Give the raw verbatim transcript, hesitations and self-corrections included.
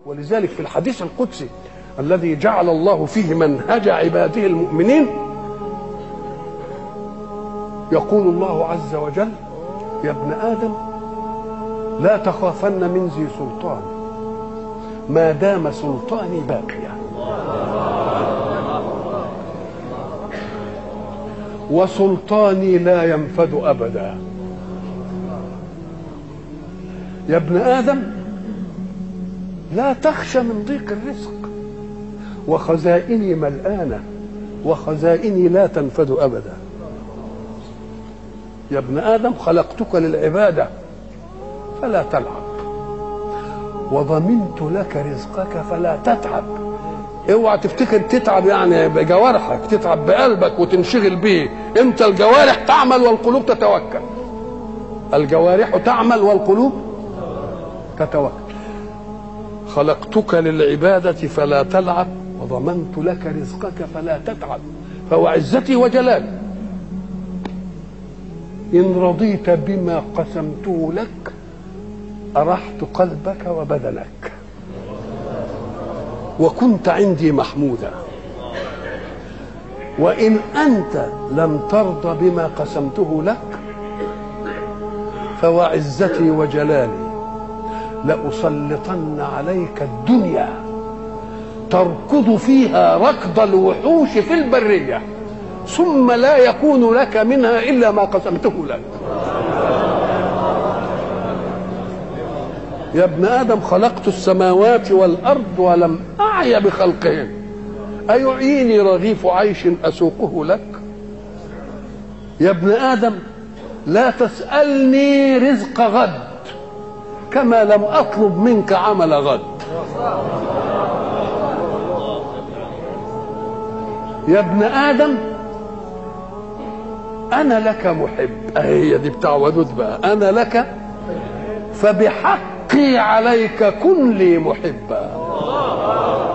ولذلك في الحديث القدسي الذي جعل الله فيه منهج عباده المؤمنين يقول الله عز وجل: يا ابن آدم لا تخافن من ذي سلطان ما دام سلطاني باقيا، وسلطاني لا ينفد أبدا. يا ابن آدم لا تخشى من ضيق الرزق، وخزائني ملآنة وخزائني لا تنفد أبدا. يا ابن آدم خلقتك للعبادة فلا تلعب، وضمنت لك رزقك فلا تتعب. اوعى تفتكر تتعب يعني بجوارحك، تتعب بقلبك وتنشغل به. انت الجوارح تعمل والقلوب تتوكل. الجوارح تعمل والقلوب تتوكل. خلقتك للعبادة فلا تلعب، وضمنت لك رزقك فلا تتعب. فوعزتي وجلالي إن رضيت بما قسمته لك أرحت قلبك وبدنك، وكنت عندي محمودا. وإن أنت لم ترضى بما قسمته لك فوعزتي وجلالي لأسلطن عليك الدنيا تركض فيها ركض الوحوش في البرية، ثم لا يكون لك منها إلا ما قسمته لك. يا ابن آدم خلقت السماوات والأرض ولم أعي بخلقهن، أيعيني رغيف عيش أسوقه لك؟ يا ابن آدم لا تسألني رزق غد كما لم أطلب منك عمل غد. يا ابن آدم أنا لك محب، هي دي بتاع ودود بقى، أنا لك فبحقي عليك كن لي محبا.